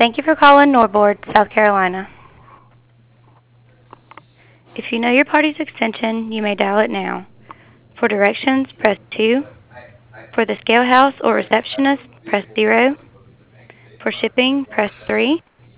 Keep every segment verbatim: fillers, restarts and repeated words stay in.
Thank you for calling Norboard, South Carolina. If you know your party's extension, you may dial it now. For directions, press two. For the scale house or receptionist, press zero. For shipping, press three.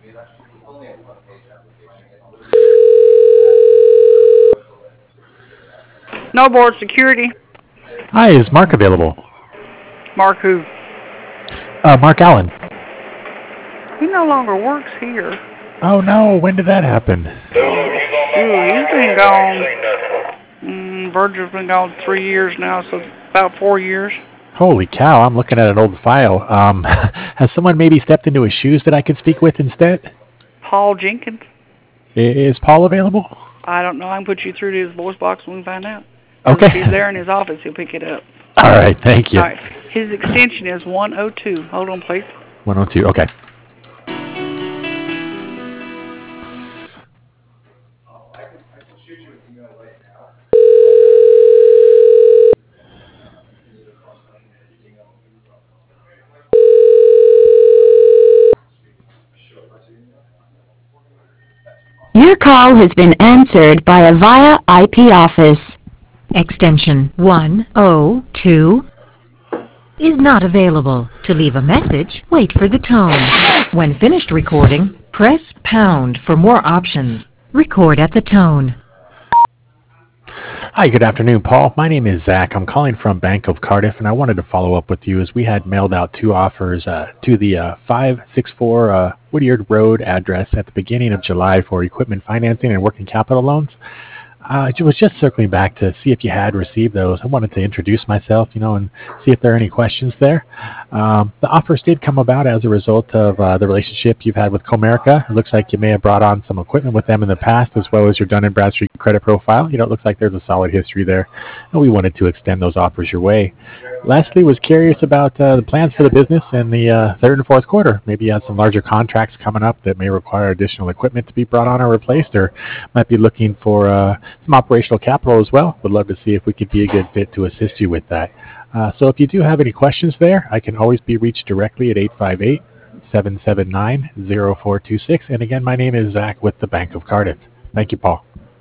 Norboard Security. Hi, is Mark available? Mark who? Uh, Mark Allen. He no longer works here. Oh no, when did that happen? Ooh, he's been gone. Mm, Virgil's been gone three years now, so about four years. Holy cow, I'm looking at an old file. Um, has someone maybe stepped into his shoes that I could speak with instead? Paul Jenkins. I- Is Paul available? I don't know. I can put you through to his voice box when we find out. Okay. If he's there in his office, he'll pick it up. All right, thank you. All right. His extension is one oh two. Hold on, please. one oh two, okay. Your call has been answered by a Avaya I P office. Extension one oh two is not available. To leave a message, wait for the tone. When finished recording, press pound for more options. Record at the tone. Hi, good afternoon, Paul. My name is Zach. I'm calling from Bank of Cardiff, and I wanted to follow up with you as we had mailed out two offers uh, to the uh, five sixty-four uh, Whittier Road address at the beginning of July for equipment financing and working capital loans. Uh, I was just circling back to see if you had received those. I wanted to introduce myself, you know, and see if there are any questions there. Um, the offers did come about as a result of uh, the relationship you've had with Comerica. It looks like you may have brought on some equipment with them in the past, as well as your Dun and Bradstreet credit profile. You know, it looks like there's a solid history there, and we wanted to extend those offers your way. Lastly, was curious about uh, the plans for the business in the uh, third and fourth quarter. Maybe you have some larger contracts coming up that may require additional equipment to be brought on or replaced, or might be looking for uh, some operational capital as well. Would love to see if we could be a good fit to assist you with that. Uh, so if you do have any questions there, I can always be reached directly at eight five eight, seven seven nine, zero four two six. And again, my name is Zach with the Bank of Cardiff. Thank you, Paul.